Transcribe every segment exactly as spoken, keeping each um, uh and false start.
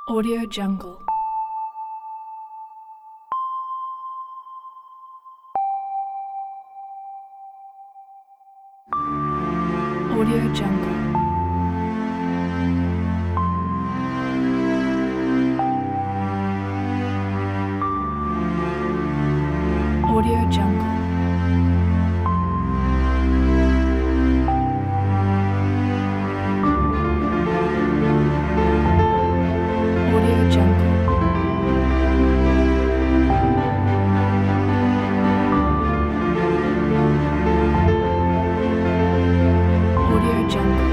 Audio Jungle. Audio Jungle. Audio Jungle. Audio Jungle. Audio Jungle.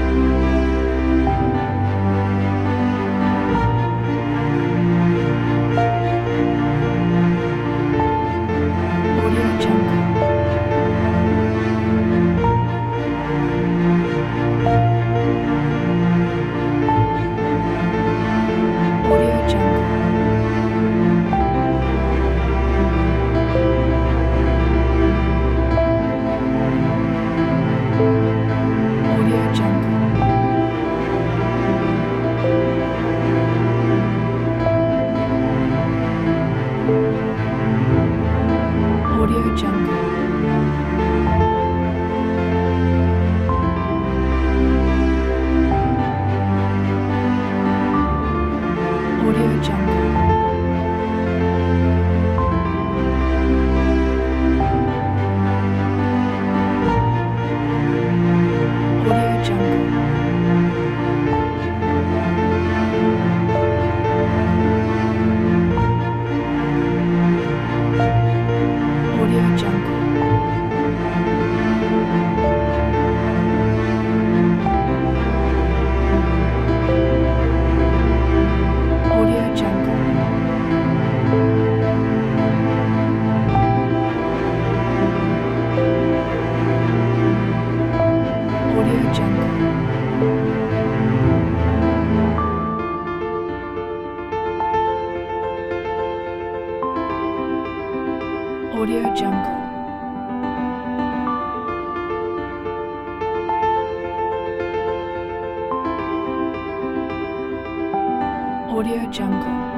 Audio Jungle. Audio Jungle. Audio Jungle. Audio Jungle. Audio Jungle. Audio Jungle. Audio Jungle. Audio Jungle. Audio Jungle. Audio Jungle. Audio Jungle.